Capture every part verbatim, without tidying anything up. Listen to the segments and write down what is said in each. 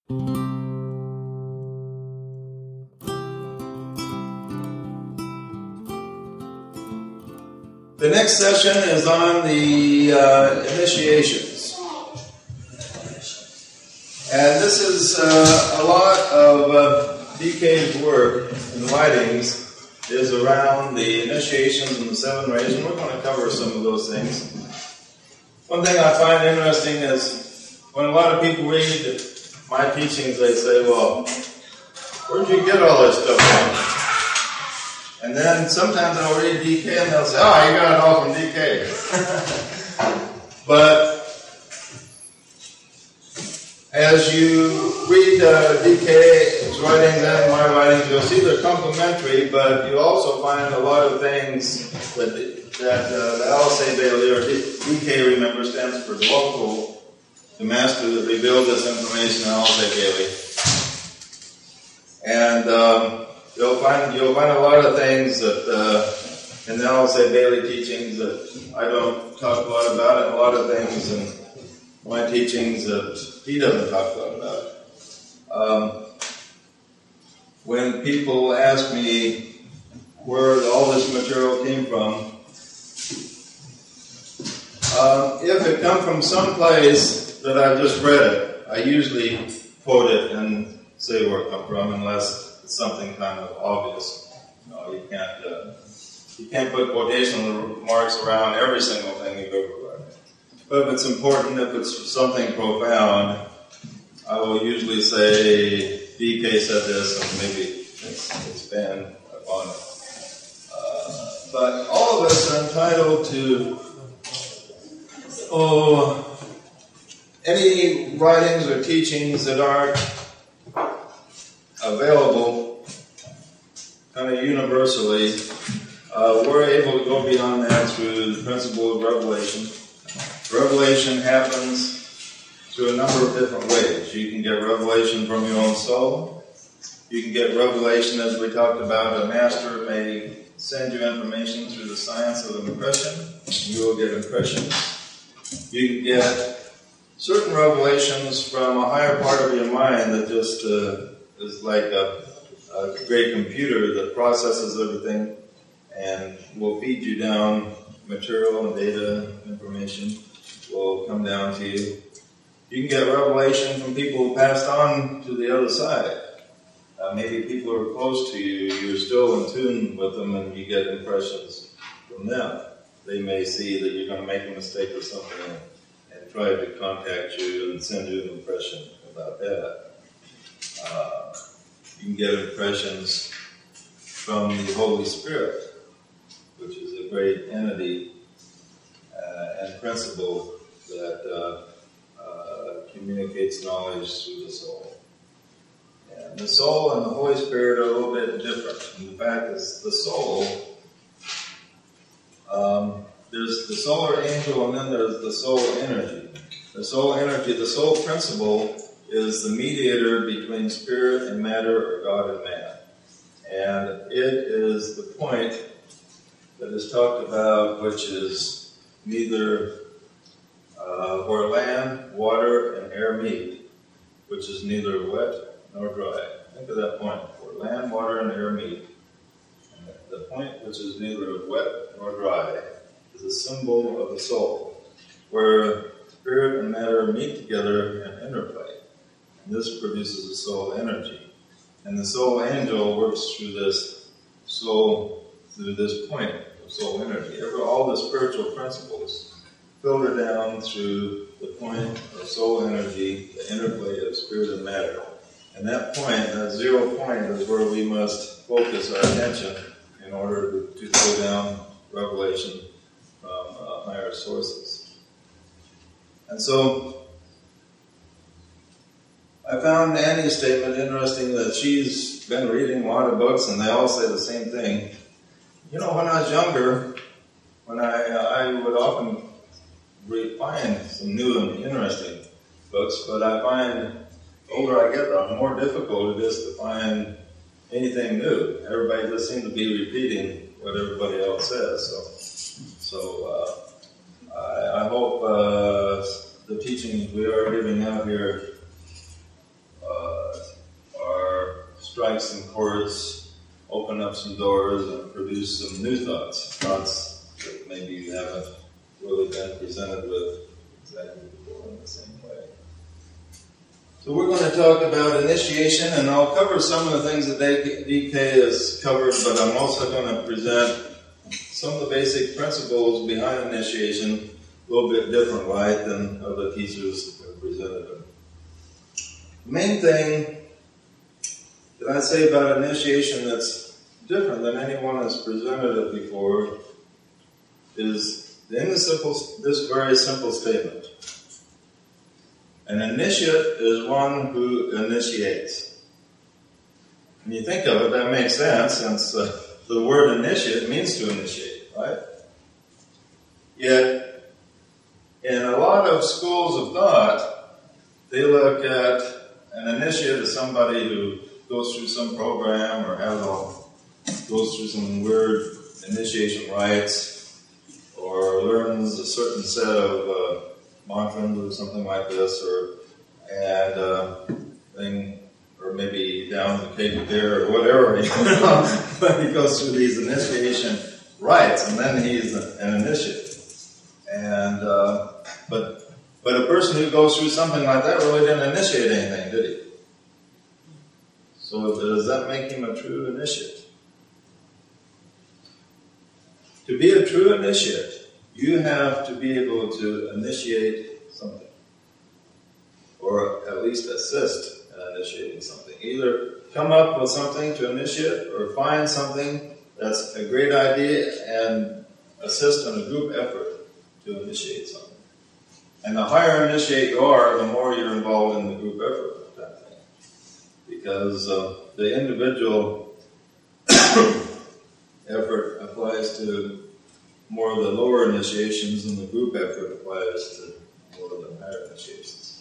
The next session is on the uh, initiations. And this is uh, a lot of uh, D K's work and writings is around the initiations and the seven rays, and we're going to cover some of those things. One thing I find interesting is when a lot of people read my teachings, they say, well, where'd you get all this stuff from? And then sometimes I'll read D K and they'll say, oh, you got it all from D K. But as you read uh, D K's writings and my writings, you'll see they're complementary, but you also find a lot of things that, that uh, the Alice A. Bailey, or D K, remember, stands for Dwoko, the master that revealed this information, Alice A. Bailey. And um, You'll find you'll find a lot of things that uh, in the Alice A. Bailey teachings that I don't talk a lot about, and a lot of things in my teachings that he doesn't talk a lot about. Um, when people ask me where all this material came from, um, if it comes from some place that I've just read it, I usually quote it and say where it comes from, unless it's something kind of obvious. You know, you can't uh, you can't put quotation marks around every single thing you've ever read. But if it's important, if it's something profound, I will usually say D K said this, and maybe expand upon it. Uh, but all of us are entitled to oh, any writings or teachings that aren't available kind of universally. Uh, we're able to go beyond that through the principle of revelation. Revelation happens through a number of different ways. You can get revelation from your own soul. You can get revelation, as we talked about, a master may send you information through the science of impression. You will get impressions. You can get certain revelations from a higher part of your mind that just uh, is like a, a great computer that processes everything and will feed you down material and data, information will come down to you. You can get revelation from people who passed on to the other side. Uh, maybe people who are close to you, you're still in tune with them and you get impressions from them. They may see that you're going to make a mistake or something and, and try to contact you and send you an impression about that. Uh, you can get impressions from the Holy Spirit, which is a great entity uh, and principle that uh, uh, communicates knowledge through the soul. And the soul and the Holy Spirit are a little bit different. And the fact is, the soul, um, there's the solar angel and then there's the soul energy. The soul energy, the soul principle, is the mediator between spirit and matter, or God and man. And it is the point that is talked about, which is neither uh, where land, water, and air meet, which is neither wet nor dry. Think of that point, where land, water, and air meet. And the point which is neither wet nor dry is a symbol of the soul, where spirit and matter meet together and interplay. This produces a soul energy. And the soul angel works through this soul, through this point of soul energy. Every, all the spiritual principles filter down through the point of soul energy, the interplay of spirit and matter. And that point, that zero point, is where we must focus our attention in order to, to pull down revelation from uh, higher sources. And so, I found Annie's statement interesting that she's been reading a lot of books and they all say the same thing. You know, when I was younger, when I uh, I would often read, find some new and interesting books, but I find the older I get, the more difficult it is to find anything new. Everybody just seems to be repeating what everybody else says. So, so uh, I, I hope uh, the teachings we are giving out here Uh, strike some chords, open up some doors, and produce some new thoughts. Thoughts that maybe you haven't really been presented with exactly before in the same way. So we're going to talk about initiation, and I'll cover some of the things that D K has covered, but I'm also going to present some of the basic principles behind initiation, a little bit different light than other teachers have presented them. The main thing that I say about initiation that's different than anyone has presented it before is in the simple, this very simple statement. An initiate is one who initiates. When you think of it, that makes sense, since uh, the word initiate means to initiate, right? Yet, in a lot of schools of thought, they look at an initiate as somebody who goes through some program or has all, goes through some weird initiation rites or learns a certain set of uh, mantras or something like this, or and uh, thing, or maybe down the Cape Fear or whatever. You know? But he goes through these initiation rites, and then he's an initiate. And uh, but but a person who goes through something like that really didn't initiate anything, did he? So does that make him a true initiate? To be a true initiate, you have to be able to initiate something, or at least assist in initiating something. Either come up with something to initiate, or find something that's a great idea and assist in a group effort to initiate something. And the higher initiate you are, the more you're involved in the group effort of that thing. Because uh, the individual effort applies to more of the lower initiations, and the group effort applies to more of the higher initiations.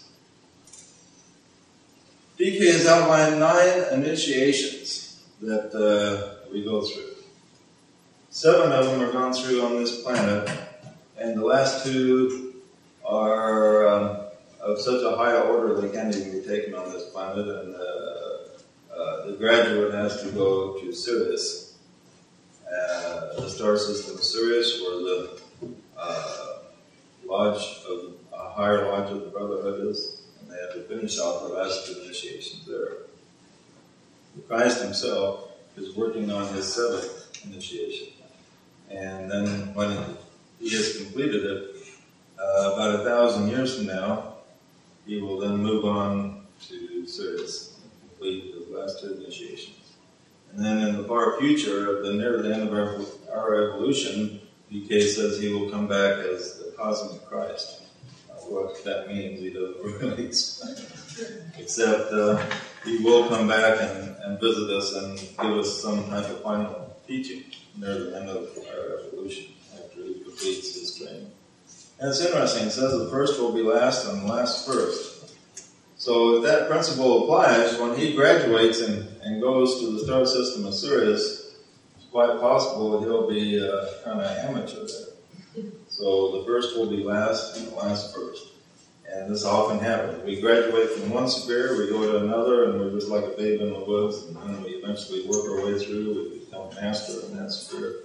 D K has outlined nine initiations that uh, we go through. Seven of them are gone through on this planet, and the last two are um, of such a high order they can't even be taken on this planet, and uh, uh, the graduate has to go to Sirius. Uh, the star system of Sirius, where the uh, lodge of a higher lodge of the Brotherhood is, and they have to finish off the last two initiations there. Christ himself is working on his seventh initiation, and then when he has completed it, uh, about a thousand years from now, he will then move on to Sirius and complete his last two initiations. And then in the far future, at the near the end of our, our evolution, D K says he will come back as the cosmic Christ. Uh, what that means, he doesn't really explain. Except uh, he will come back and, and visit us and give us some type of final teaching near the end of our evolution, after he completes his training. And it's interesting, it says the first will be last and the last first. So if that principle applies, when he graduates and, and goes to the star system of Sirius, it's quite possible that he'll be uh, kind of amateur there. So the first will be last and the last first. And this often happens. We graduate from one sphere, we go to another, and we're just like a babe in the woods, and then we eventually work our way through, we become master in that sphere.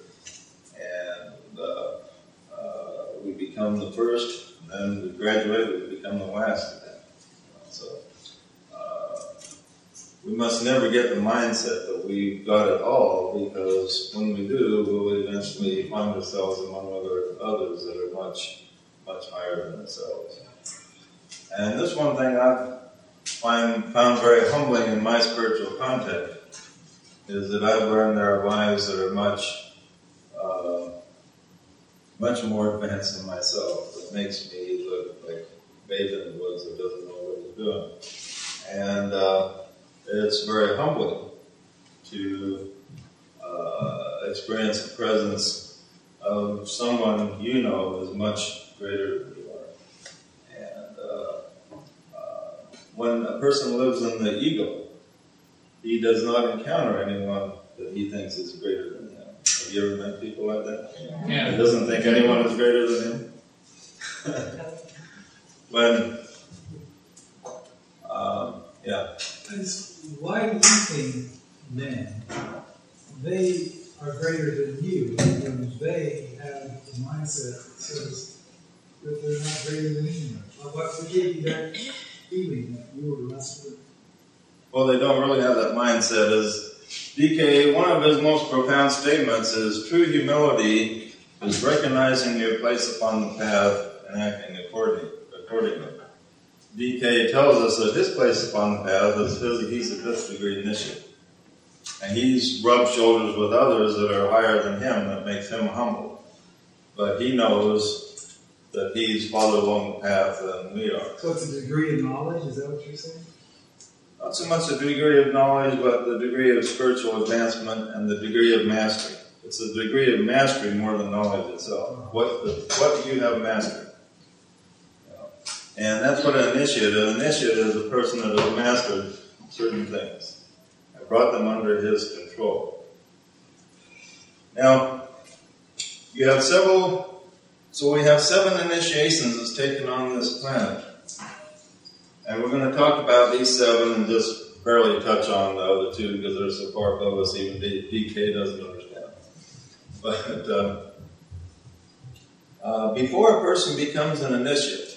And uh, uh, we become the first, and then we graduate, we become the last. So, uh, we must never get the mindset that we've got it all, because when we do, we'll eventually find ourselves among other others that are much, much higher than ourselves. And this one thing I've find, found very humbling in my spiritual context is that I've learned there are lives that are much, uh, much more advanced than myself. It makes me look like a babe in the woods that doesn't know what he's doing. And uh, it's very humbling to uh, experience the presence of someone you know is much greater than you are. And uh, uh, when a person lives in the ego, he does not encounter anyone that he thinks is greater than him. Have you ever met people like that? Yeah. He doesn't think anyone is greater than him? When, um, yeah. Why do you think men, they are greater than you, and they have the mindset that says that they're not greater than anyone. What gave you that feeling that you were less than? Well, they don't really have that mindset. As D K, one of his most profound statements is, true humility is recognizing your place upon the path and acting according, accordingly. D K tells us that his place upon the path is his, he's a fifth degree initiate. And he's rubbed shoulders with others that are higher than him, that makes him humble. But he knows that he's farther along the path than we are. So it's a degree of knowledge, is that what you're saying? Not so much a degree of knowledge, but the degree of spiritual advancement and the degree of mastery. It's a degree of mastery more than knowledge itself. What, the, what do you have mastered? And that's what an initiate is. An initiate is a person that has mastered certain things. Brought them under his control. Now, you have several, so we have seven initiations that's taken on this planet. And we're going to talk about these seven and just barely touch on the other two because they're so far above us, even D K doesn't understand. But uh, uh, before a person becomes an initiate,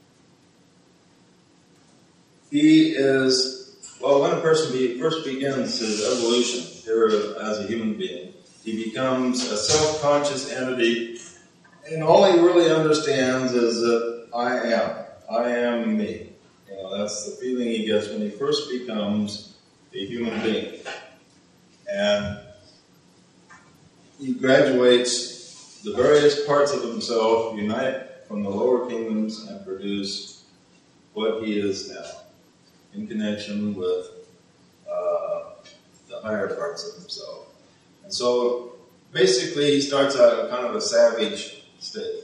he is Well, when a person be, first begins his evolution here as a human being, he becomes a self-conscious entity, and all he really understands is that I am. I am me. You know, that's the feeling he gets when he first becomes a human being. And he graduates, the various parts of himself unite from the lower kingdoms and produce what he is now, in connection with uh, the higher parts of himself. And so basically he starts out in kind of a savage state.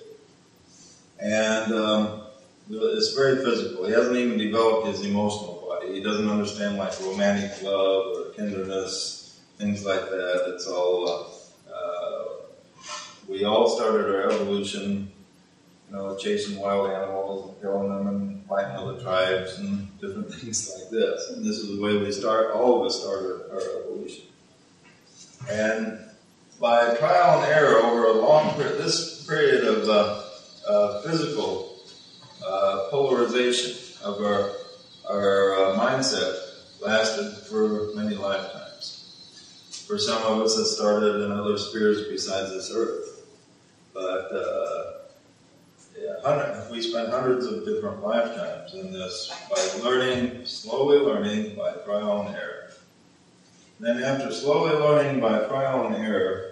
And um, it's very physical. He hasn't even developed his emotional body. He doesn't understand like romantic love or tenderness, things like that. It's all, uh, uh, we all started our evolution, you know, chasing wild animals and killing them and fighting other tribes and different things like this. And this is the way we start, all of us started our evolution. And by trial and error over a long period, this period of uh, uh, physical uh, polarization of our, our uh, mindset lasted for many lifetimes. For some of us, it started in other spheres besides this earth. But uh, yeah, we spent hundreds of different lifetimes in this by learning, slowly learning by trial and error. Then after slowly learning by trial and error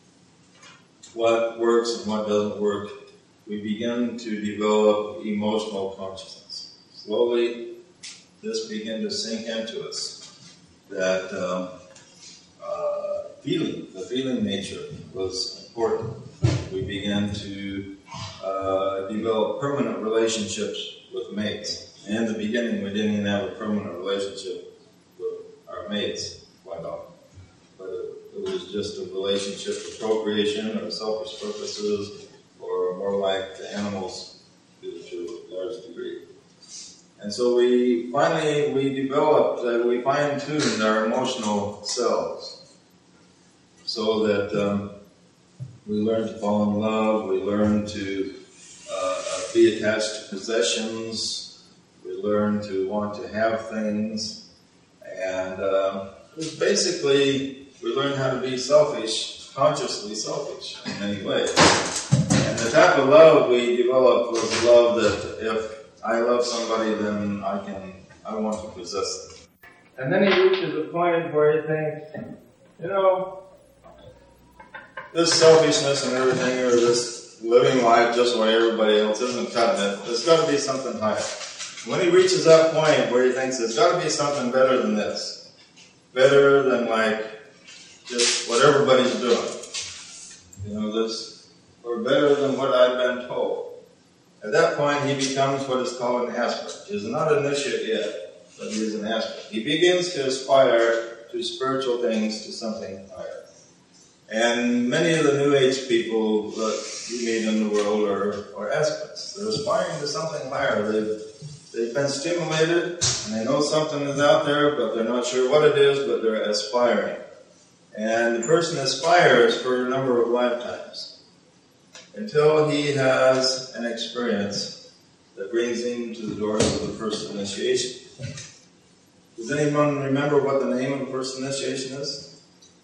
what works and what doesn't work, we begin to develop emotional consciousness. Slowly, this began to sink into us that um, uh, feeling, the feeling nature was important. We began to uh, develop permanent relationships with mates. And in the beginning, we didn't even have a permanent relationship with our mates quite often. But it, it was just a relationship for procreation or selfish purposes, or more like the animals do to a large degree. And so we finally, we developed, uh, we fine-tuned our emotional selves so that um, we learned to fall in love, we learned to uh, be attached to possessions, we learned to want to have things, and uh, it was basically, we learned how to be selfish, consciously selfish in many ways. And the type of love we developed was love that if I love somebody, then I can, I want to possess them. And then he reaches a point where he thinks, you know, this selfishness and everything, or this living life just like everybody else isn't cutting it. There's got to be something higher. When he reaches that point where he thinks there's got to be something better than this, better than like just what everybody's doing, you know, this, or better than what I've been told. At that point, he becomes what is called an aspirant. He's not an initiate yet, but he is an aspirant. He begins to aspire to spiritual things, to something higher. And many of the New Age people that you meet in the world are, are aspirants. They're aspiring to something higher. They've, They've been stimulated, and they know something is out there, but they're not sure what it is, but they're aspiring. And the person aspires for a number of lifetimes until he has an experience that brings him to the doors of the first initiation. Does anyone remember what the name of the first initiation is?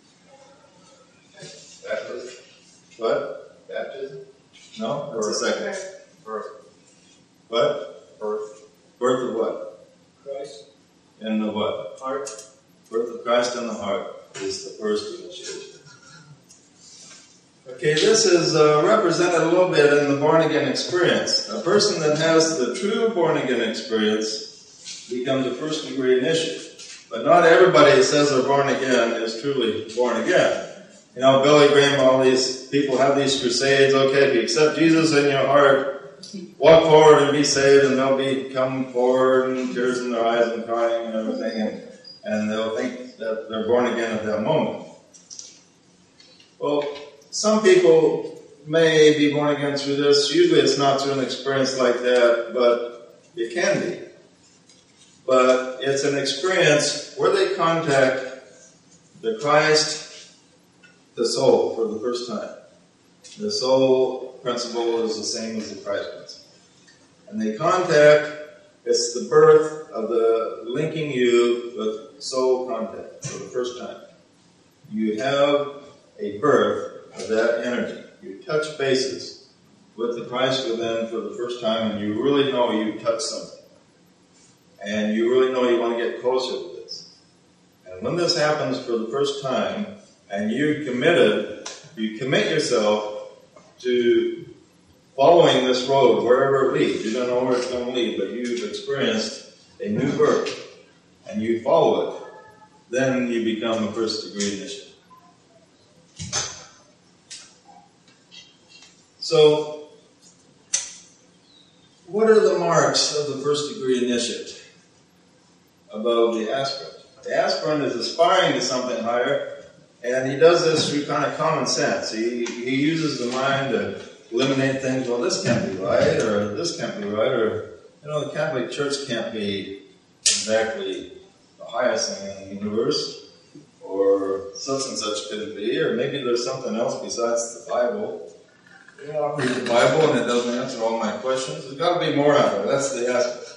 Baptism. What? Baptism? No? That's the second. Birth. What? Birth. Birth of what? Christ. In the what? Heart. Birth of Christ in the heart is the first initiation. Okay, this is uh, represented a little bit in the born-again experience. A person that has the true born-again experience becomes a first-degree initiate. But not everybody that says they're born again is truly born again. You know, Billy Graham, all these people have these crusades. Okay, if you accept Jesus in your heart, walk forward and be saved, and they'll be come forward and tears in their eyes and crying and everything, and, and they'll think that they're born again at that moment. Well, some people may be born again through this. Usually it's not through an experience like that, but it can be. But it's an experience where they contact the Christ, the soul, for the first time. The soul principle is the same as the Christ principle. And they contact, it's the birth of the linking you with soul contact for the first time. You have a birth of that energy. You touch bases with the Christ within for the first time, and you really know you touch something. And you really know you want to get closer to this. And when this happens for the first time, and you're committed, you commit yourself to following this road wherever it leads. You don't know where it's going to lead, but you've experienced a new birth, and you follow it. Then you become a first degree initiate. So, what are the marks of the first degree initiate above the aspirant? The aspirant is aspiring to something higher, and he does this through kind of common sense. He, he uses the mind to eliminate things. Well, this can't be right, or this can't be right, or, you know, the Catholic Church can't be exactly the highest thing in the universe, or such and such couldn't be, or maybe there's something else besides the Bible. Yeah, I'll read the Bible and it doesn't answer all my questions. There's got to be more out there. That's the aspect.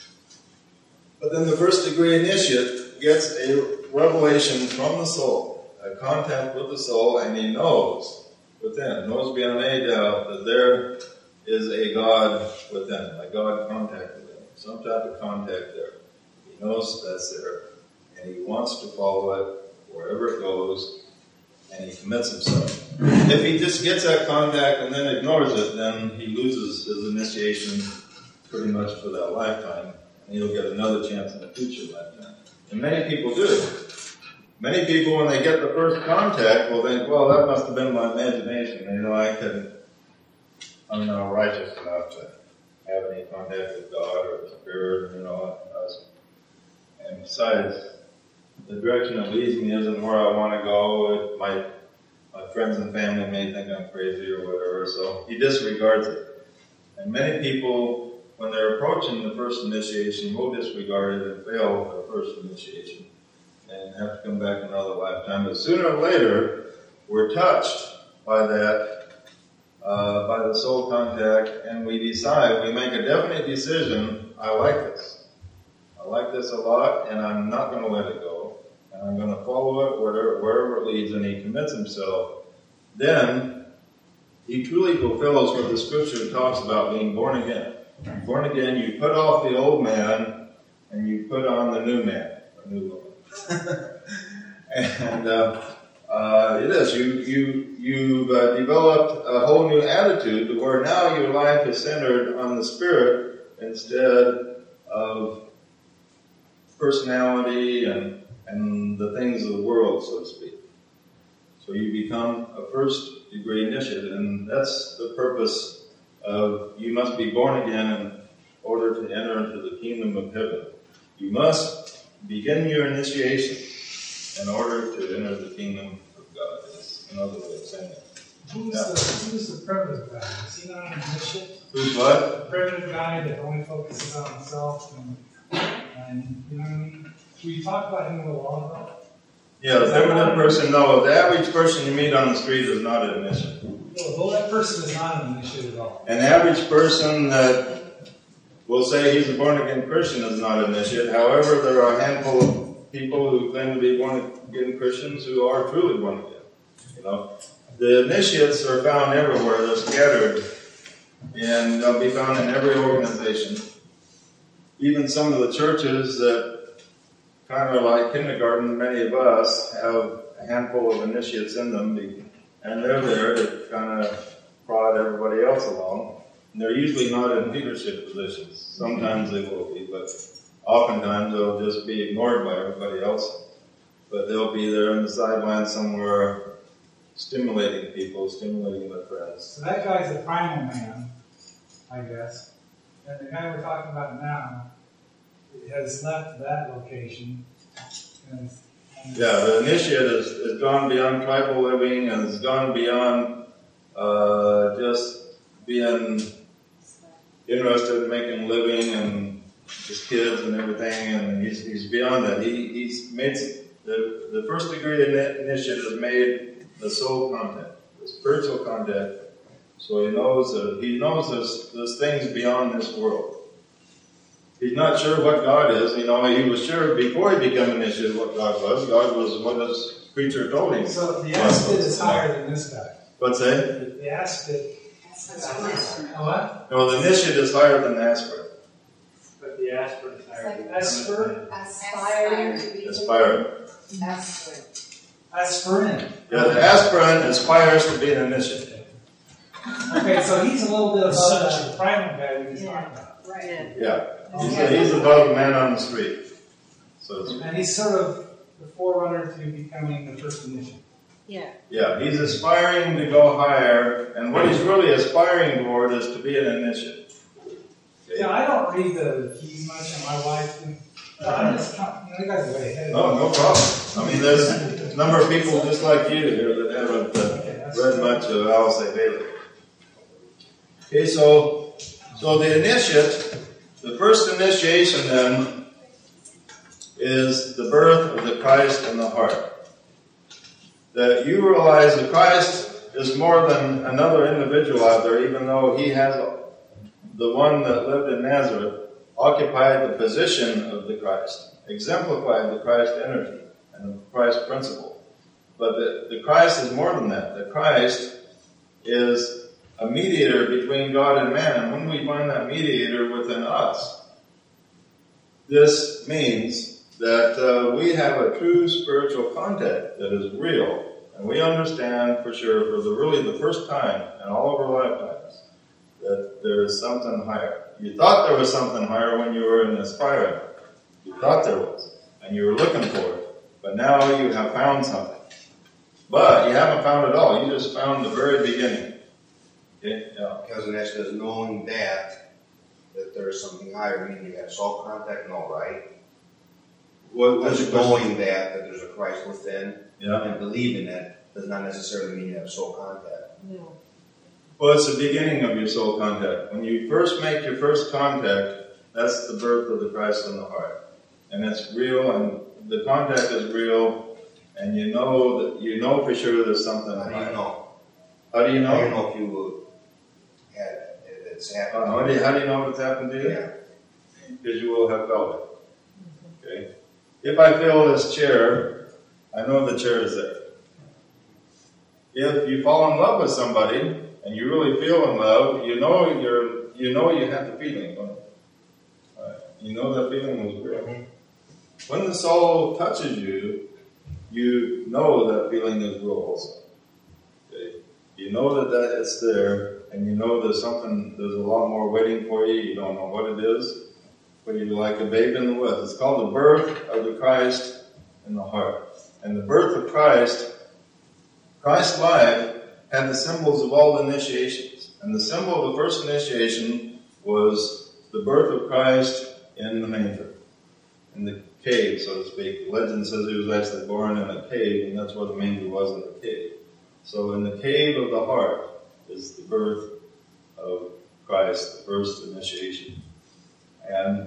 But then the first degree initiate gets a revelation from the soul, a contact with the soul, and he knows within, knows beyond any doubt that there is a God within, a God contact within, some type of contact there. He knows that's there, and he wants to follow it wherever it goes, and he commits himself. If he just gets that contact and then ignores it, then he loses his initiation pretty much for that lifetime, and he'll get another chance in the future lifetime. And many people do. Many people, when they get the first contact, will think, well, that must have been my imagination. You know, I couldn't, I'm not righteous enough to have any contact with God or the Spirit, you know. And besides, the direction it leads me isn't where I want to go. It might, my friends and family may think I'm crazy or whatever, so he disregards it. And many people, when they're approaching the first initiation, will disregard it and fail their first initiation and have to come back another lifetime. But sooner or later, we're touched by that, uh, by the soul contact, and we decide, we make a definite decision, I like this. I like this a lot, and I'm not going to let it go. And I'm going to follow it wherever, wherever it leads, and he commits himself. Then, he truly fulfills what the Scripture talks about being born again. Born again, you put off the old man, and you put on the new man, or new woman. and uh, uh, it is, you, you, you've uh, developed a whole new attitude to where now your life is centered on the Spirit instead of personality and, and the things of the world, so to speak. So you become a first degree initiate, and that's the purpose of you must be born again in order to enter into the kingdom of heaven. You must begin your initiation in order to enter the kingdom of God. That's another way of saying it. Who's, Yeah. the, who's the primitive guy? Is he not an initiate? Who's what? Primitive guy that only focuses on himself and, and you know what I mean? We talked about him a little while ago. Yeah, the primitive person, no. The average person you meet on the street is not an initiate. Well, that person is not an initiate at all. An average person that will say he's a born-again Christian is not an initiate. However, there are a handful of people who claim to be born-again Christians who are truly born-again. You know, the initiates are found everywhere. They're scattered, and they'll be found in every organization. Even some of the churches that kind of like kindergarten, many of us have a handful of initiates in them, and they're there to kind of prod everybody else along. And they're usually not in leadership positions. Sometimes they will be, but oftentimes they'll just be ignored by everybody else. But they'll be there on the sidelines somewhere, stimulating people, stimulating their friends. So that guy's a primal man, I guess. And the guy we're talking about now has left that location. And, and Yeah, the initiate has, has gone beyond tribal living and has gone beyond uh, just being interested in making a living and his kids and everything, and he's, he's beyond that. He, he's made the, the first degree of initiate has made the soul contact, the spiritual contact. So he knows that he knows there's, there's things beyond this world. He's not sure what God is. You know, he was sure before he became initiated what God was. God was what his preacher told him. so the aspid is higher than this guy. What's that? The aspid. Oh, what? No, the initiate is higher than the aspirant. But the aspid is higher than Aspir- Aspiring to be Aspiring. aspiring. aspirant. Yeah, the aspirant aspires to be an initiate. Okay, so he's a little bit above that primal guy we just talked about. Right. Yeah. He's, he's above the man on the street. So it's, And he's sort of the forerunner to becoming the first initiate. Yeah. yeah, he's aspiring to go higher, and what he's really aspiring toward is to be an initiate. Okay? Yeah, I don't read the keys much, and my wife. But I'm just trying. You know, you guys are way ahead. Oh, no problem. I mean, there's a number of people just like you here that haven't uh, read much of Alice A. Bailey. Okay, so so the initiate, the first initiation then is the birth of the Christ in the heart. That you realize that Christ is more than another individual out there, even though he has the one that lived in Nazareth occupied the position of the Christ, exemplified the Christ energy and the Christ principle. But the, the Christ is more than that. The Christ is a mediator between God and man. And when we find that mediator within us, this means that uh, we have a true spiritual contact that is real. And we understand for sure, for the really the first time in all of our lifetimes, that there is something higher. You thought there was something higher when you were in aspiring. You thought there was. And you were looking for it. But now you have found something. But you haven't found it all. You just found the very beginning. Okay? Yeah. Cousin Ash says, knowing that, that there's something higher, meaning you have soul contact, no, right? What was Just your question? knowing that, that there's a Christ within, Yeah. and believing that does not necessarily mean you have soul contact. No. Well, it's the beginning of your soul contact. When you first make your first contact, that's the birth of the Christ in the heart. And it's real, and the contact is real, and you know that you know for sure there's something How do higher. you know? How do you How do you know? know if you uh, had if it's happened? Uh, how, do you, how do you know what's happened to you? Yeah. Because you will have felt it. Okay? If I feel this chair, I know the chair is there. If you fall in love with somebody and you really feel in love, you know you're you know you have the feeling. Don't you? Right. You know that feeling was real. When the soul touches you, you know that feeling is real also. Okay? You know that, that it's there, and you know there's something, there's a lot more waiting for you. You don't know what it is, but you're like a babe in the woods. It's called the birth of the Christ in the heart. And the birth of Christ, Christ's life had the symbols of all the initiations. And the symbol of the first initiation was the birth of Christ in the manger, in the cave, so to speak. The legend says he was actually born in a cave, and that's where the manger was, in the cave. So in the cave of the heart is the birth of Christ, the first initiation. And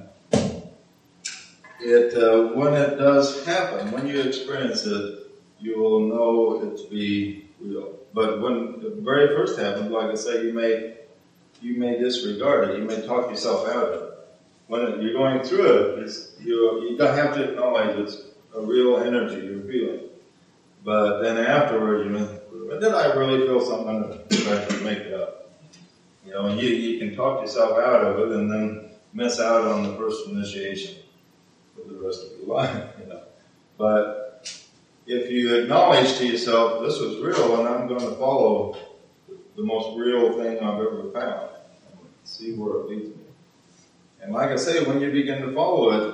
it, uh, when it does happen, when you experience it, you will know it to be real. But when the very first happens, like I say, you may you may disregard it. You may talk yourself out of it. When it, you're going through it, it's, you you don't have to acknowledge it's a real energy you're feeling. But then afterward, you know, did I really feel something to try to make it up? You know, you you can talk yourself out of it and then miss out on the first initiation for the rest of your life. You know, but if you acknowledge to yourself, this was real, and I'm going to follow the most real thing I've ever found, and see where it leads me. And like I say, when you begin to follow it,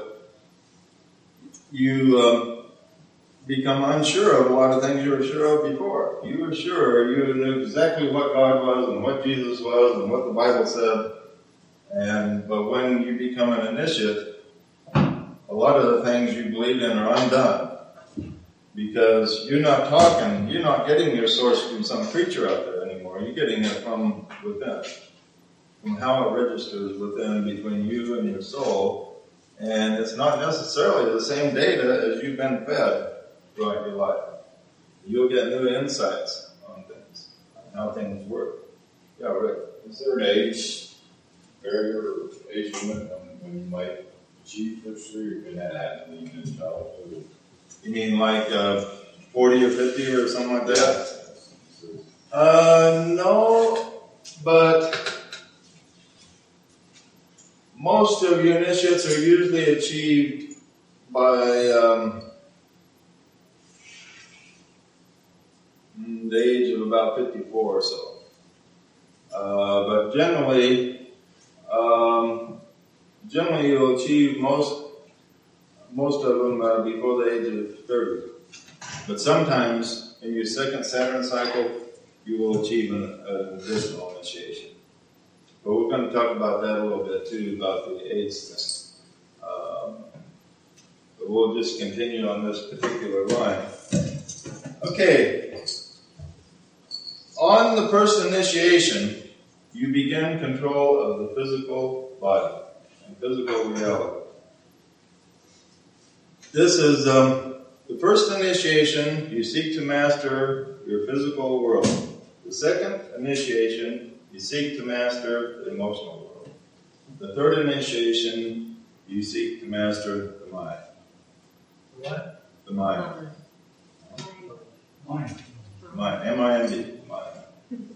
you um, become unsure of a lot of things you were sure of before. You were sure, you knew exactly what God was, and what Jesus was, and what the Bible said. And but when you become an initiate, a lot of the things you believed in are undone. Because you're not talking, you're not getting your source from some preacher out there anymore. You're getting it from within, from how it registers within between you and your soul. And it's not necessarily the same data as you've been fed throughout your life. You'll get new insights on things, on how things work. Yeah, Rick. Is there an age barrier or age limit when, when you might achieve this, or you've been at that in your childhood? You mean like uh, forty or fifty or something like that? Uh, no, but most of your initiates are usually achieved by um, the age of about fifty-four or so. Uh, but generally, um, generally you'll achieve most most of them uh, before the age of thirty. But sometimes in your second Saturn cycle, you will achieve an, an additional initiation. But we're going to talk about that a little bit too, about the age thing. Um, but we'll just continue on this particular line. Okay. On the first initiation, you begin control of the physical body and physical reality. This is um, the first initiation. You seek to master your physical world. The second initiation, you seek to master the emotional world. The third initiation, you seek to master the mind. What? The mind. Mind. Mind. M I N D. Mind.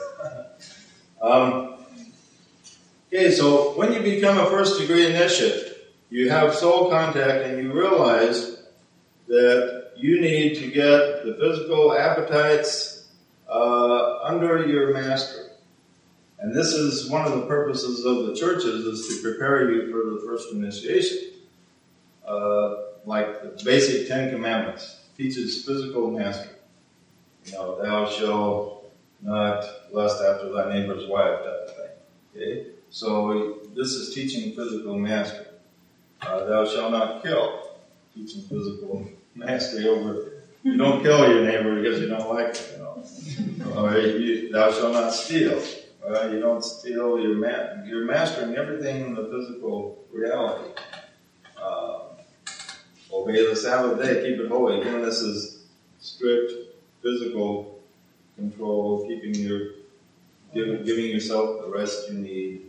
um, okay, so when you become a first degree initiate, you have soul contact and you realize that you need to get the physical appetites uh, under your master. And this is one of the purposes of the churches, is to prepare you for the first initiation. Uh, like the basic Ten Commandments teaches physical mastery. You know, thou shalt not lust after thy neighbor's wife, type of thing. Okay? So this is teaching physical mastery. Uh, thou shalt not kill, teaching physical mastery over. You don't kill your neighbor because you don't like him, you know. Or you, thou shalt not steal. Uh, you don't steal. You're, ma- you're mastering everything in the physical reality. Uh, obey the Sabbath day, keep it holy. Again, this is strict physical control, keeping your, giving, giving yourself the rest you need.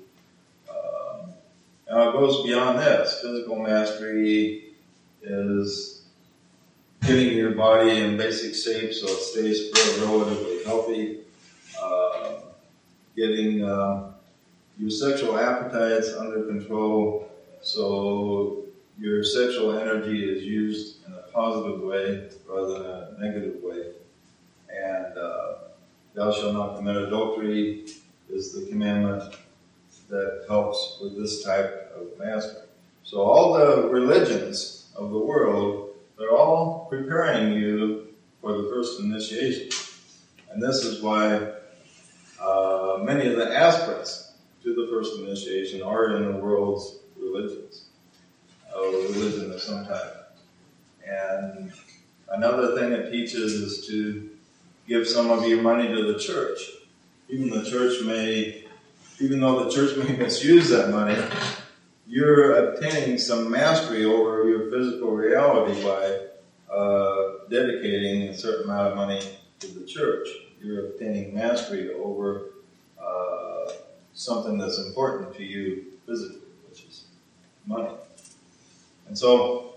Now it goes beyond this. Physical mastery is getting your body in basic shape so it stays relatively healthy. Uh, getting uh, your sexual appetites under control so your sexual energy is used in a positive way rather than a negative way. And uh, thou shalt not commit adultery is the commandment that helps with this type of mastery. So all the religions of the world, they're all preparing you for the first initiation. And this is why uh, many of the aspirants to the first initiation are in the world's religions, a religion of some type. And another thing it teaches is to give some of your money to the church. Even the church may even though the church may misuse that money, you're obtaining some mastery over your physical reality by uh, dedicating a certain amount of money to the church. You're obtaining mastery over uh, something that's important to you physically, which is money. And so,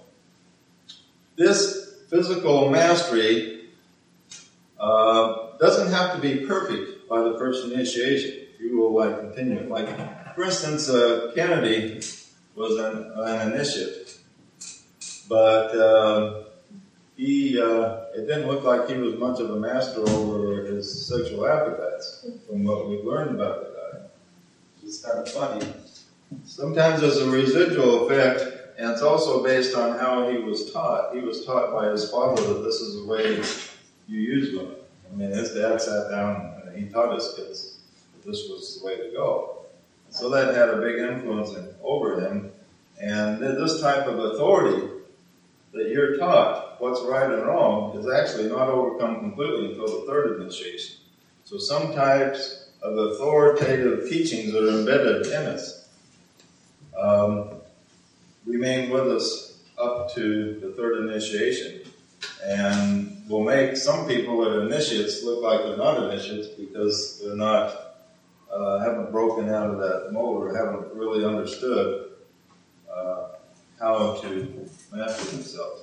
this physical mastery uh, doesn't have to be perfect by the first initiation. You will like continue. Like, for instance, uh, Kennedy was an, an initiate, but uh, he uh, it didn't look like he was much of a master over his sexual appetites, from what we've learned about the guy. It's kind of funny. Sometimes there's a residual effect, and it's also based on how he was taught. He was taught by his father that this is the way you use women. I mean, his dad sat down and he taught his kids that this was the way to go. So that had a big influence in, over him. And this type of authority that you're taught, what's right and wrong, is actually not overcome completely until the third initiation. So some types of authoritative teachings that are embedded in us um, remain with us up to the third initiation, and will make some people that are initiates look like they're not initiates because they're not Uh, haven't broken out of that mold or haven't really understood uh, how to master themselves.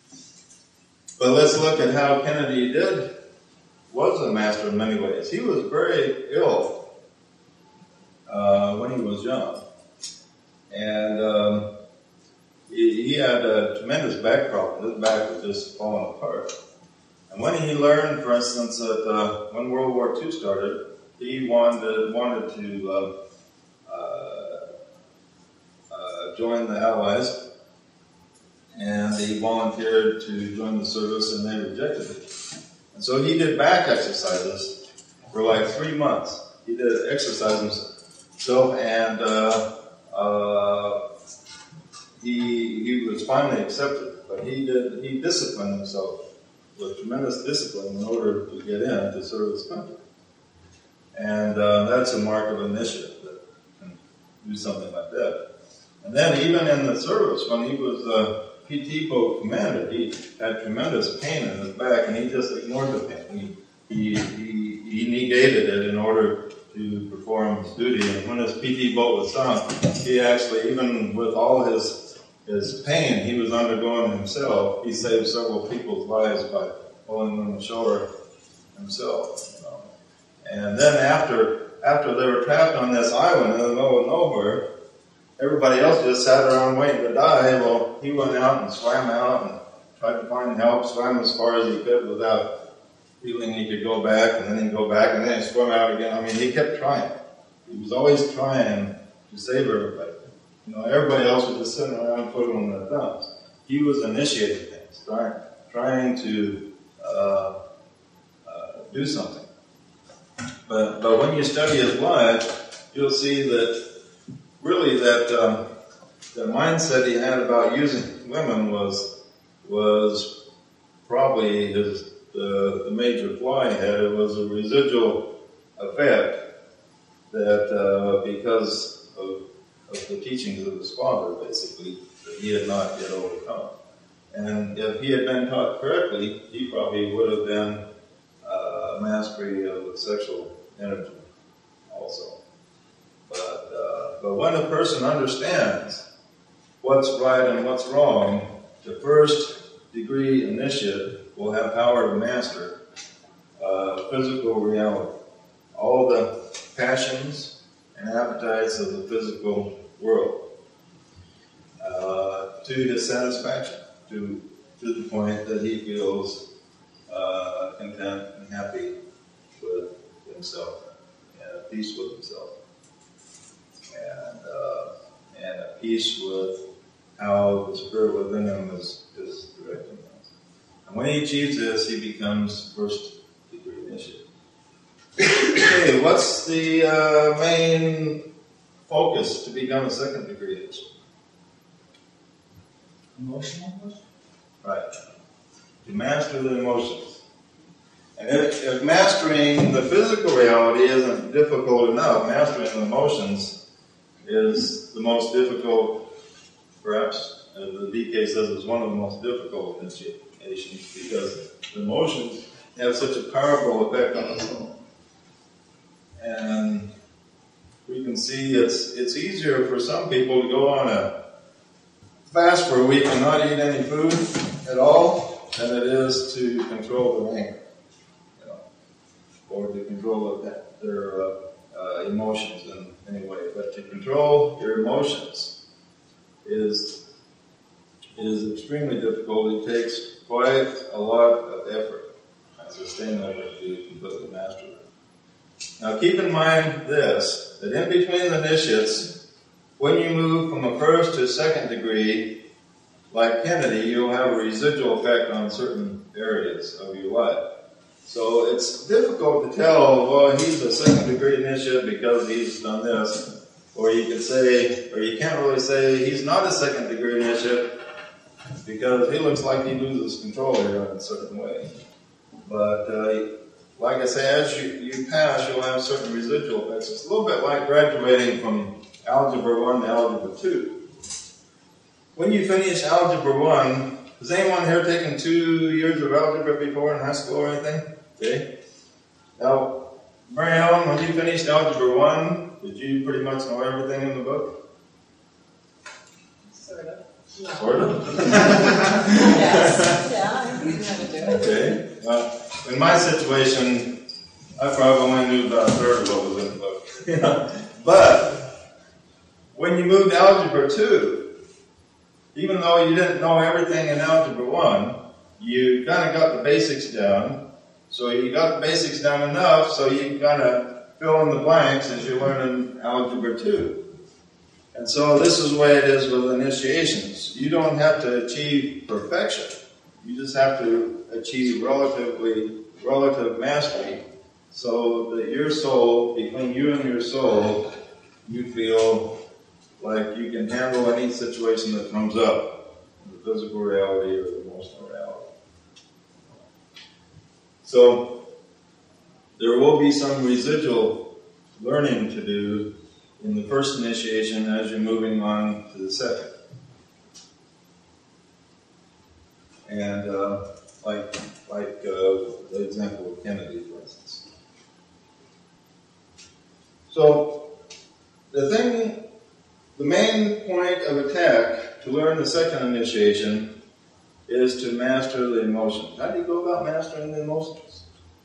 But let's look at how Kennedy did, was a master in many ways. He was very ill uh, when he was young. And um, he, he had a tremendous back problem. His back was just falling apart. And when he learned, for instance, that uh, when World War Two started, he wanted wanted to uh, uh, uh, join the Allies, and he volunteered to join the service, and they rejected it. And so he did back exercises for like three months. He did exercise himself, and uh, uh, he he was finally accepted. But he did he disciplined himself with tremendous discipline in order to get in to serve his country. And uh, that's a mark of initiative that can do something like that. And then even in the service, when he was uh, P T boat commander, he had tremendous pain in his back, and he just ignored the pain. He, he, he, he negated it in order to perform his duty. And when his P T boat was sunk, he actually, even with all his his pain he was undergoing himself, he saved several people's lives by pulling them ashore himself. You know. And then after after they were trapped on this island in the middle of nowhere, everybody else just sat around waiting to die. Well, he went out and swam out and tried to find help, swam as far as he could without feeling he could go back, and then he'd go back, and then he'd swim out again. I mean, he kept trying. He was always trying to save everybody. You know, everybody else was just sitting around twiddling their thumbs. He was initiating things, trying, trying to uh, uh, do something. But, but when you study his life, you'll see that really that um, the mindset he had about using women was was probably his the, the major flaw he had. It was a residual effect that uh, because of, of the teachings of his father, basically, that he had not yet overcome. And if he had been taught correctly, he probably would have been uh, mastery of the sexual energy also. But uh, but when a person understands what's right and what's wrong, the first degree initiate will have power to master uh, physical reality, all the passions and appetites of the physical world, uh, to his satisfaction, to to the point that he feels uh, content and happy with himself, and at peace with himself, and uh, and at peace with how the spirit within him is, is directing him. And when he achieves this, he becomes first degree initiate. Okay, what's the uh, main focus to become a second degree initiate? Emotional question? Right. To master the emotions. And if, if mastering the physical reality isn't difficult enough, mastering the emotions is the most difficult, perhaps, uh, the D K says it's one of the most difficult initiations because the emotions have such a powerful effect on the soul. And we can see it's it's easier for some people to go on a fast for a week and not eat any food at all than it is to control their anger, you know, or to control their uh, uh, emotions in any way. But to control your emotions is is extremely difficult. It takes quite a lot of effort, a sustained effort to completely master it. Now keep in mind this, that in between the initiates, when you move from a first to a second degree, like Kennedy, you'll have a residual effect on certain areas of your life. So it's difficult to tell, well, he's a second degree initiate because he's done this. Or you could say, or you can't really say he's not a second degree initiate because he looks like he loses control here in a certain way. But uh, like I say, as you, you pass, you'll have certain residual effects. It's a little bit like graduating from Algebra one to Algebra two. When you finish Algebra one, has anyone here taken two years of algebra before in high school or anything? Okay. Now, Mary Ellen, when you finished Algebra one, did you pretty much know everything in the book? Sort of. No. Sort of? Yes. Yeah, I knew how to do it. Okay. Well, in my situation, I probably only knew about a third of what was in the book. You know? But when you moved to Algebra two, even though you didn't know everything in Algebra one, you kind of got the basics down. So you got the basics down enough so you can kind of fill in the blanks as you learn in Algebra two. And so this is the way it is with initiations. You don't have to achieve perfection. You just have to achieve relatively relative mastery so that your soul, between you and your soul, you feel like you can handle any situation that comes up, the physical reality or the emotional reality. So there will be some residual learning to do in the first initiation as you're moving on to the second. And uh, like like uh, the example of Kennedy, for instance. So the thing, the main point of attack to learn the second initiation is to master the emotions. How do you go about mastering the emotions?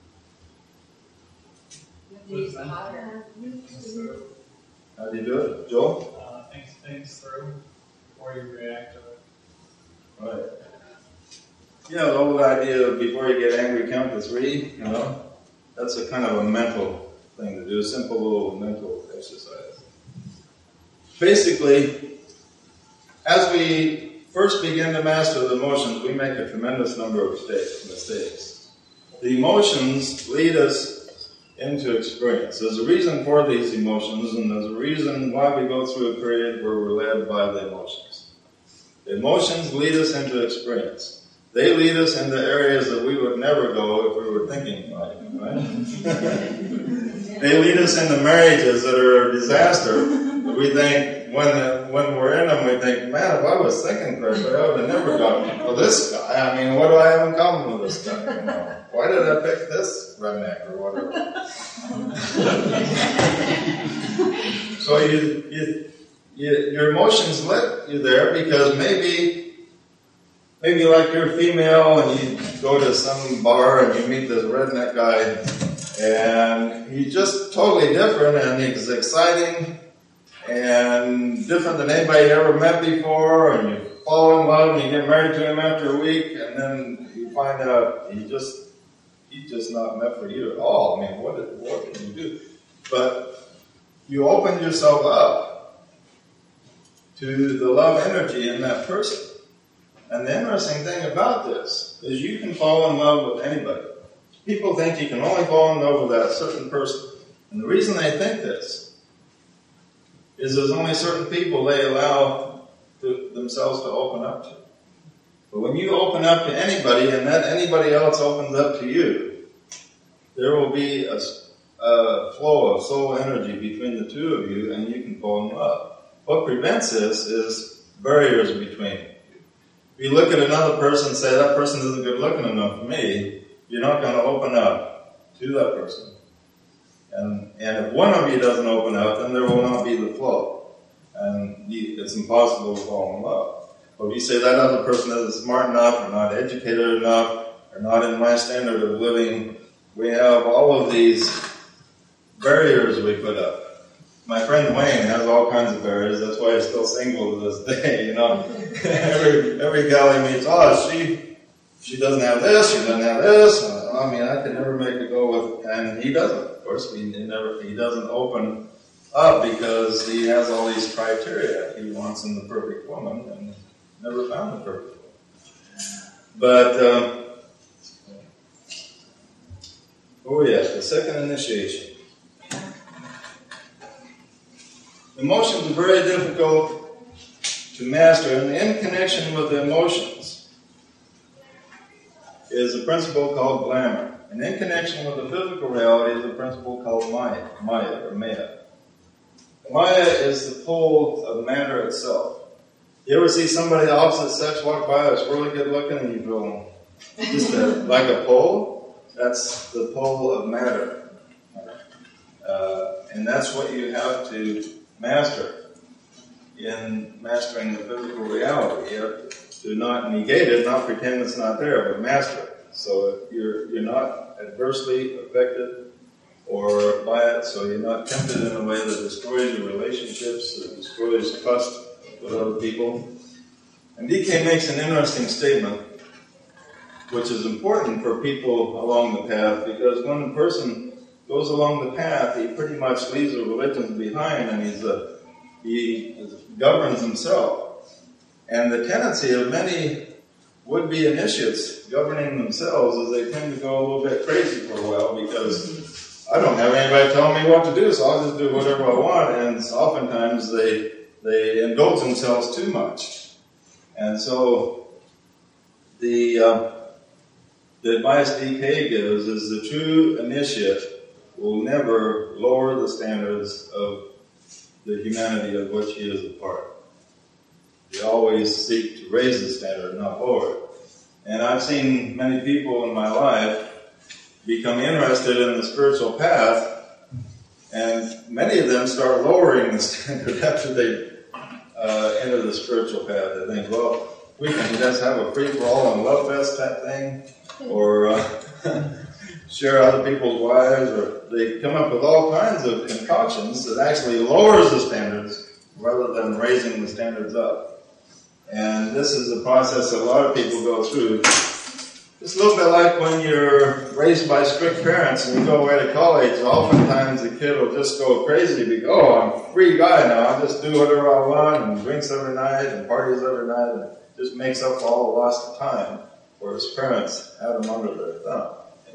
Use the higher. How do you do it, Joel? Uh, think things through before you react to it. Right. You know, the old idea of before you get angry, count to three, you know? That's a kind of a mental thing to do, a simple little mental exercise. Basically, as we first begin to master the emotions, we make a tremendous number of mistakes. mistakes. The emotions lead us into experience. There's a reason for these emotions, and there's a reason why we go through a period where we're led by the emotions. The emotions lead us into experience. They lead us into areas that we would never go if we were thinking about it, right? They lead us into marriages that are a disaster. We think, when when we're in them, we think, man, if I was thinking correctly, I would have never gotten, well, this guy, I mean, what do I have in common with this guy? You know? Why did I pick this redneck or whatever? So you, you, you, your emotions led you there because maybe Maybe like you're female and you go to some bar and you meet this redneck guy and he's just totally different and he's exciting and different than anybody you ever met before, and you fall in love and you get married to him after a week, and then you find out he just he's just not meant for you at all. I mean, what what can you do? But you open yourself up to the love energy in that person. And the interesting thing about this is you can fall in love with anybody. People think you can only fall in love with that certain person. And the reason they think this is there's only certain people they allow to, themselves to open up to. But when you open up to anybody and then anybody else opens up to you, there will be a, a flow of soul energy between the two of you, and you can fall in love. What prevents this is barriers between you. If you look at another person and say, that person isn't good looking enough for me, you're not going to open up to that person. And, and if one of you doesn't open up, then there will not be the flow. And you, it's impossible to fall in love. But if you say that other person isn't smart enough, or not educated enough, or not in my standard of living, we have all of these barriers we put up. My friend Wayne has all kinds of barriers. That's why he's still single to this day. You know, every every gal he meets, oh, she she doesn't have this, she doesn't have this. I mean, I could never make it go with, and he doesn't. Of course, he never he doesn't open up because he has all these criteria he wants in the perfect woman, and never found the perfect woman. But um, oh yes, the second initiation. Emotions are very difficult to master, and in connection with the emotions is a principle called glamour. And in connection with the physical reality is a principle called Maya, Maya or Maya. Maya is the pole of matter itself. You ever see somebody of the opposite sex walk by that's really good looking and you feel just a, like a pole? That's the pole of matter. Uh, and that's what you have to master in mastering the physical reality. You have to not negate it, not pretend it's not there, but master it. So you're you're not adversely affected or by it, so you're not tempted in a way that destroys your relationships, that destroys trust with other people. And D K makes an interesting statement, which is important for people along the path, because when a person goes along the path, he pretty much leaves the religions behind, and he's a, he governs himself. And the tendency of many would-be initiates governing themselves is they tend to go a little bit crazy for a while, because I don't have anybody telling me what to do, so I'll just do whatever I want. And oftentimes they they indulge themselves too much. And so the uh, the advice D K gives is the true initiate will never lower the standards of the humanity of which he is a part. They always seek to raise the standard, not lower it. And I've seen many people in my life become interested in the spiritual path, and many of them start lowering the standard after they uh, enter the spiritual path. They think, well, we can just have a free-for-all and love fest type thing, or uh, share other people's wives, or they come up with all kinds of concoctions that actually lowers the standards rather than raising the standards up. And this is a process that a lot of people go through. It's a little bit like when you're raised by strict parents and you go away to college. Oftentimes the kid will just go crazy because, oh, I'm a free guy now. I just do whatever I want and drinks every night and parties every night and just makes up for all the lost time where his parents had him under their thumb.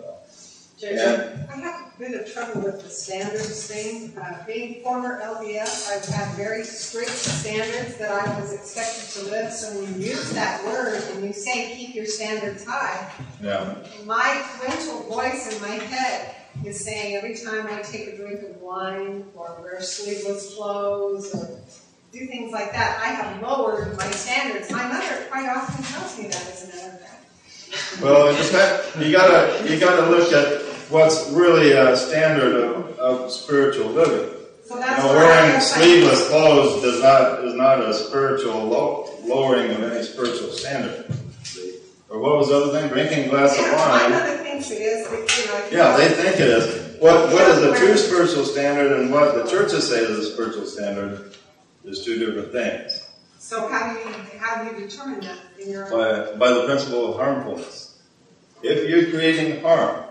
Jason, I have a bit of trouble with the standards thing. Uh, being former L D S, I've had very strict standards that I was expected to live. So when you use that word and you say keep your standards high, Yeah. my mental voice in my head is saying every time I take a drink of wine or wear sleeveless clothes or do things like that, I have lowered my standards. My mother quite often tells me that, as a matter of fact. Well, in fact, you gotta you gotta look at what's really a standard of, of spiritual living. So You that's know, where I wearing guess I- sleeveless clothes does not is not a spiritual low, lowering of any spiritual standard. See? Or what was the other thing? Drinking a glass of Yeah, my wine. mother thinks it is, but, you know. if you Yeah, don't- they think it is. What what is a true spiritual standard and what the churches say is a spiritual standard is two different things. So how do you how do you determine that in your By by the principle of harmfulness. If you're creating harm,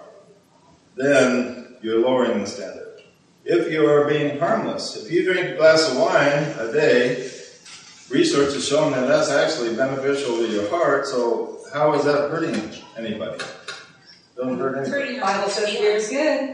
then you're lowering the standard. If you are being harmless, if you drink a glass of wine a day, research has shown that that's actually beneficial to your heart, so how is that hurting anybody? Doesn't hurt anybody. Bible says beer is good.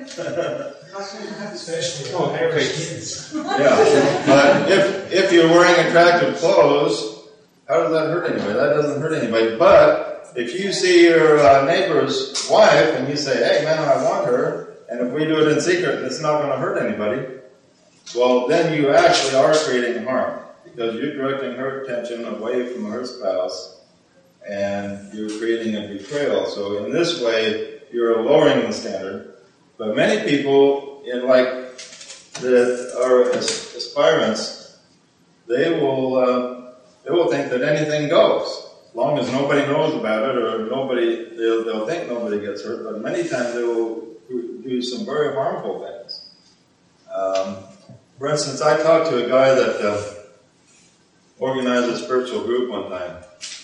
Especially for Irish kids. Yeah, but if, if you're wearing attractive clothes, how does that hurt anybody? That doesn't hurt anybody, but if you see your uh, neighbor's wife and you say, hey man, I want her, and if we do it in secret, it's not going to hurt anybody, well, then you actually are creating harm, because you're directing her attention away from her spouse, and you're creating a betrayal. So in this way, you're lowering the standard. But many people, in like that are aspirants, they will uh, they will think that anything goes, as long as nobody knows about it, or nobody they'll, they'll think nobody gets hurt. But many times they will do some very harmful things. Um, for instance, I talked to a guy that uh, organized a spiritual group one time,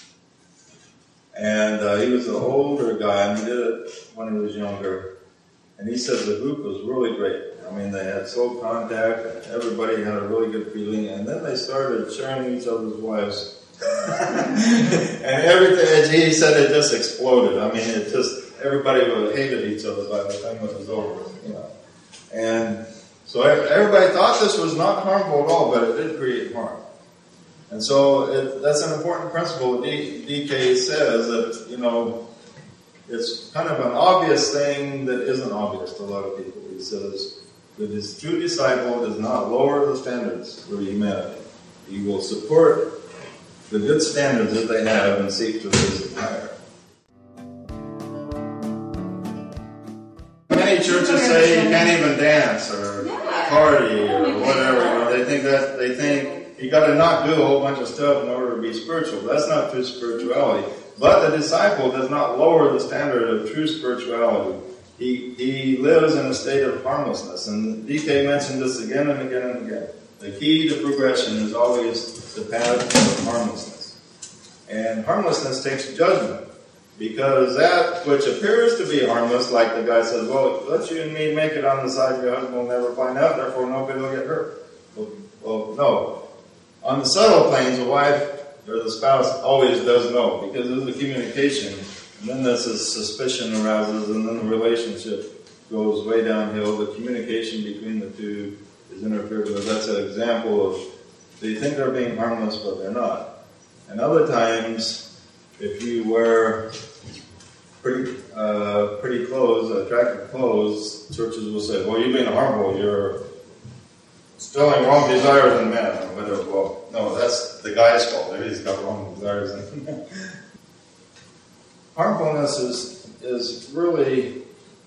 and uh, he was an older guy, and he did it when he was younger. And he said the group was really great. I mean, they had soul contact, and everybody had a really good feeling. And then they started sharing each other's wives. And everything, as he said, it just exploded. I mean, it just, everybody hated each other by the time it was over, you know. And so everybody thought this was not harmful at all, but it did create harm. And so it, that's an important principle. D, DK says that, you know, it's kind of an obvious thing that isn't obvious to a lot of people. He says that his true disciple does not lower the standards for humanity. He will support the good standards that they have and seek to raise them higher. Many churches say you can't even dance or party or whatever. You know, they think that they think you got to not do a whole bunch of stuff in order to be spiritual. That's not true spirituality. But the disciple does not lower the standard of true spirituality. He he lives in a state of harmlessness. And D K mentioned this again and again and again. The key to progression is always the path of harmlessness. And harmlessness takes judgment. Because that which appears to be harmless, like the guy says, well, let you and me make it on the side, your husband will never find out, therefore nobody will get hurt. Well, well no. On the subtle planes, a wife or the spouse always does know, because there's a communication, and then this is suspicion arises, and then the relationship goes way downhill. The communication between the two is interfered with. That's an example of they think they're being harmless, but they're not. And other times, if you wear pretty uh, pretty clothes, attractive clothes, churches will say, well, you're being harmful, you're instilling wrong desires in men, or whatever. Well, no, that's the guy's fault. He's got wrong desires in men. Harmfulness is, is really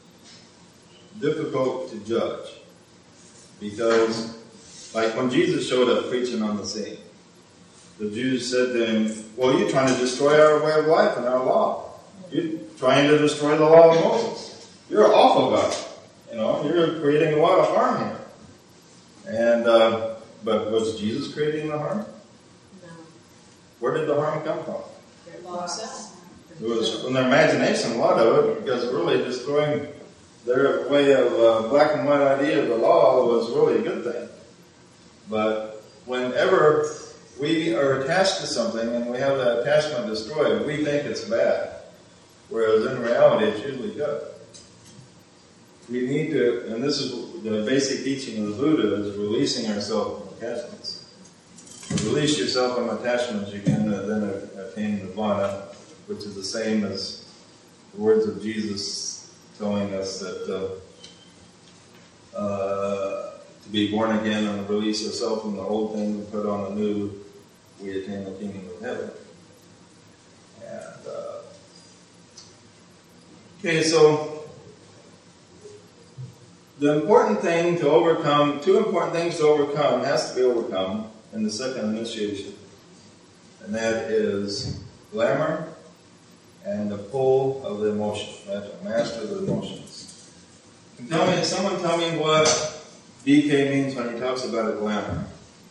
difficult to judge. Because, like when Jesus showed up preaching on the scene, the Jews said to him, well, you're trying to destroy our way of life and our law. You're trying to destroy the law of Moses. You're an awful guy. You know, you're creating a lot of harm here. And, uh, but was Jesus creating the harm? No. Where did the harm come from? Their laws. It was from their imagination, a lot of it, because really destroying their way of uh, black and white idea of the law was really a good thing. But whenever we are attached to something and we have that attachment destroyed, we think it's bad. Whereas in reality, it's usually good. We need to, and this is the basic teaching of the Buddha, is releasing ourselves from attachments. Release yourself from attachments, you can uh, then attain nirvana, which is the same as the words of Jesus telling us that uh, uh, to be born again and release yourself from the old thing and put on the new, we attain the kingdom of heaven. And uh, okay, so the important thing to overcome, two important things to overcome, has to be overcome in the second initiation. And that is glamour and the pull of the emotion. We have to master the emotions. Can tell me, someone tell me what D K means when he talks about a glamour.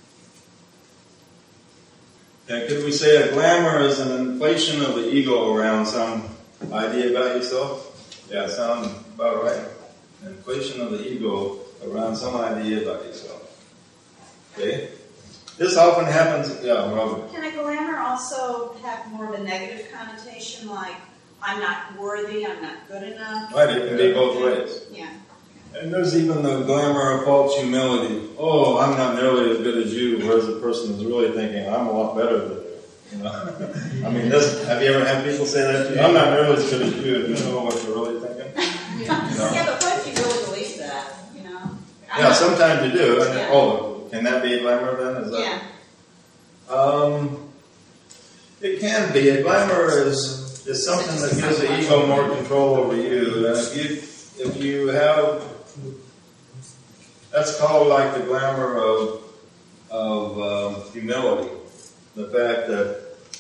Okay, could we say a glamour is an inflation of the ego around some idea about yourself? Yeah, sounds about right. Inflation of the ego around some idea about yourself. Okay? This often happens, yeah, Robert. Can a glamour also have more of a negative connotation, like I'm not worthy, I'm not good enough? Right, it can be both ways. Yeah. And there's even the glamour of false humility. Oh, I'm not nearly as good as you, whereas the person is really thinking, I'm a lot better than you. You know? I mean, this, have you ever had people say that to you? I'm not nearly as good as you, you know what you're really thinking? You know? Yeah, but what if you really believe that, you know? I'm Yeah, not- sometimes you do. And Yeah. oh, can that be a glamour then? Is that? Yeah, Um, it can be. A glamour is is something that gives the ego more control over you. And if you if you have, that's called like the glamour of of um, humility. The fact that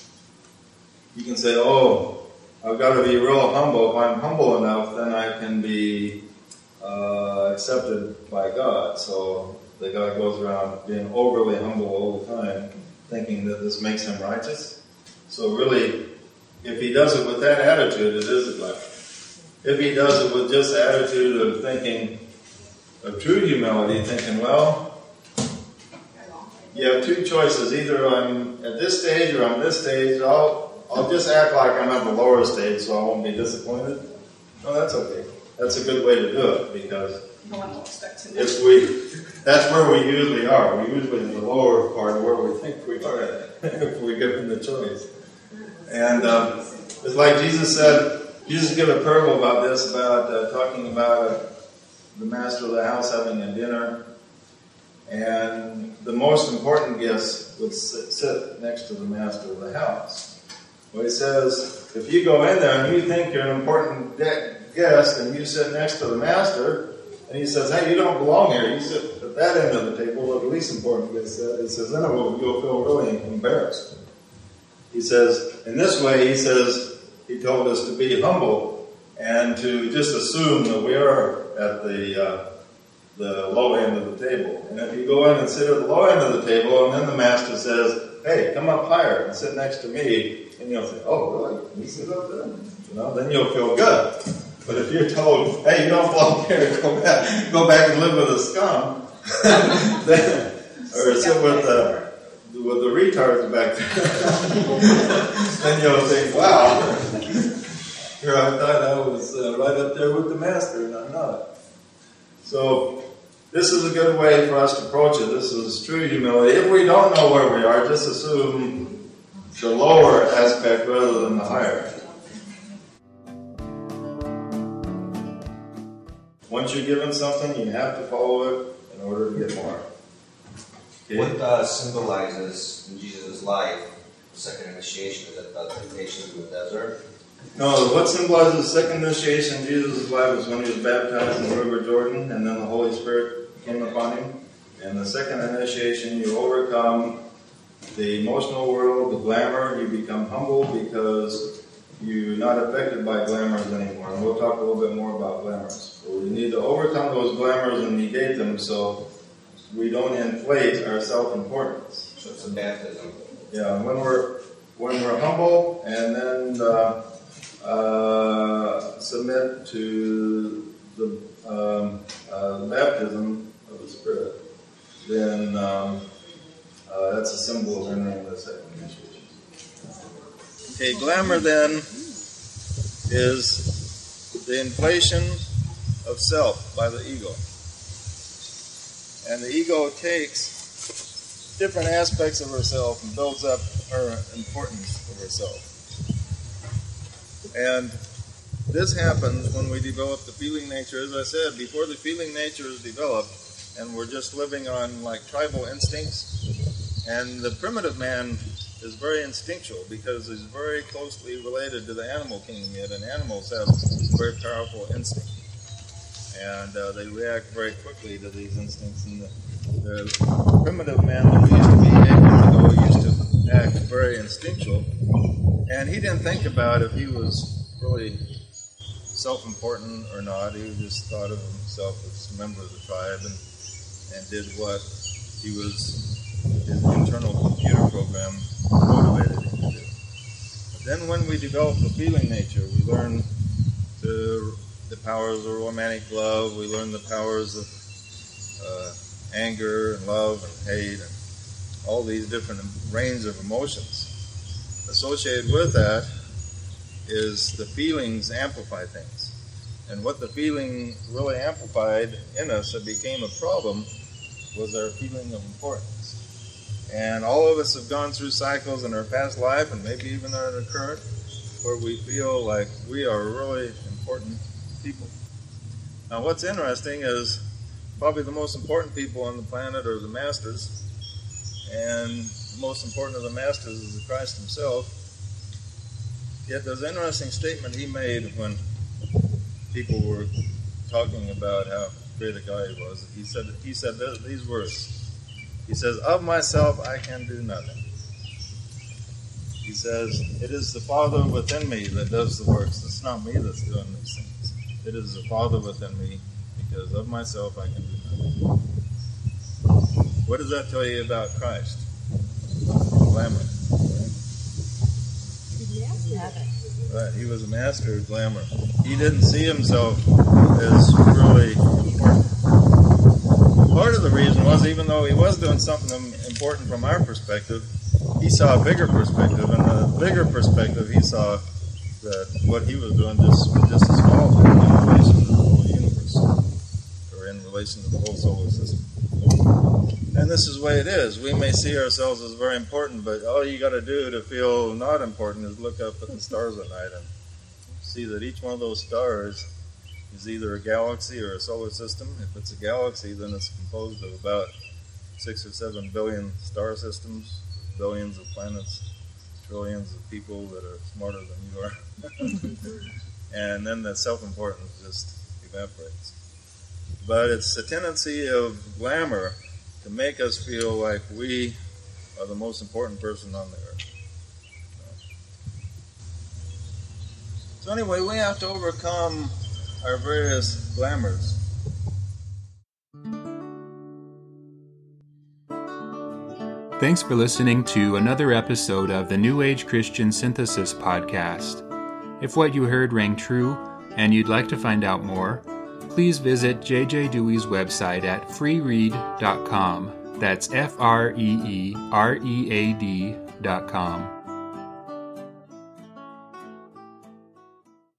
you can say, "Oh, I've got to be real humble. If I'm humble enough, then I can be uh, accepted by God." So the guy goes around being overly humble all the time, thinking that this makes him righteous. So really, if he does it with that attitude, it is a glamour. If he does it with just the attitude of thinking, of true humility, thinking, well, you have two choices. Either I'm at this stage or I'm this stage. I'll, I'll just act like I'm at the lower stage so I won't be disappointed. No, that's okay. That's a good way to do it, because no one will expect to. if we, that's where we usually are. We're usually in the lower part of where we think we are if we give them the choice. And um, it's like Jesus said, Jesus gave a parable about this, about uh, talking about uh, the master of the house having a dinner, and the most important guest would sit, sit next to the master of the house. Well, he says, if you go in there and you think you're an important de- guest and you sit next to the master, and he says, hey, you don't belong here, you sit at that end of the table, where the least important guest said, he says, then you'll feel really embarrassed. He says, in this way, he says, he told us to be humble and to just assume that we are at the uh, the low end of the table. And if you go in and sit at the low end of the table, and then the master says, hey, come up higher and sit next to me, and you'll say, oh, really? Can you sit up there? You know, then you'll feel good. But if you're told, hey, you don't belong here, go back, go back and live with the scum, then, or sit with the with the retards back there, then you'll think, wow, here I thought I was uh, right up there with the master, and I'm not. So this is a good way for us to approach it. This is true humility. If we don't know where we are, just assume the lower aspect rather than the higher. Once you're given something, you have to follow it in order to get more. Okay? What uh, symbolizes in Jesus' life the second initiation? Is it the temptation in the desert? No, what symbolizes the second initiation in Jesus' life is when he was baptized in the River Jordan, and then the Holy Spirit came upon him. And the second initiation, you overcome the emotional world, the glamour. You become humble because you're not affected by glamours anymore. And we'll talk a little bit more about glamours. But we need to overcome those glamours and negate them so we don't inflate our self-importance. So it's a baptism. Yeah, when we're when we're humble and then uh, uh, submit to the um, uh, baptism of the Spirit, then um, uh, that's a symbol of entering the second initiation. Okay, glamour then is the inflation of self by the ego. And the ego takes different aspects of herself and builds up her importance of herself. And this happens when we develop the feeling nature. As I said, before the feeling nature is developed, and we're just living on like tribal instincts. And the primitive man is very instinctual because he's very closely related to the animal kingdom yet, and animals have very powerful instinct. And uh, they react very quickly to these instincts. And the, the primitive man, when he used to be ago, used to act very instinctual. And he didn't think about if he was really self-important or not. He just thought of himself as a member of the tribe and, and did what he was, his internal computer program motivated him to do. But then when we develop the feeling nature, we learn to the powers of romantic love, we learn the powers of uh, anger and love and hate and all these different range of emotions. Associated with that is the feelings amplify things. And what the feeling really amplified in us that became a problem was our feeling of importance. And all of us have gone through cycles in our past life, and maybe even in our current, where we feel like we are really important people. Now, what's interesting is probably the most important people on the planet are the masters, and the most important of the masters is the Christ himself. Yet there's an interesting statement he made when people were talking about how great a guy he was. He said, he said these words. He says, "Of myself I can do nothing." He says, "It is the Father within me that does the works. It's not me that's doing these things. It is the Father within me, because of myself I can do nothing." What does that tell you about Christ? Glamour. Right, he was a master of glamour. He didn't see himself as really important. Part of the reason was, even though he was doing something important from our perspective, he saw a bigger perspective. And the bigger perspective, he saw that what he was doing just just as small in relation to the whole universe, or in relation to the whole solar system. And this is the way it is. We may see ourselves as very important, but all you got to do to feel not important is look up at the stars at night and see that each one of those stars is either a galaxy or a solar system. If it's a galaxy, then it's composed of about six or seven billion star systems, billions of planets, trillions of people that are smarter than you are. And then the self-importance just evaporates. But it's the tendency of glamour to make us feel like we are the most important person on the earth. So anyway, we have to overcome our various glamours. Thanks for listening to another episode of the New Age Christian Synthesis Podcast. If what you heard rang true and you'd like to find out more, please visit J J Dewey's website at free read dot com. That's F R E E R E A D dot com.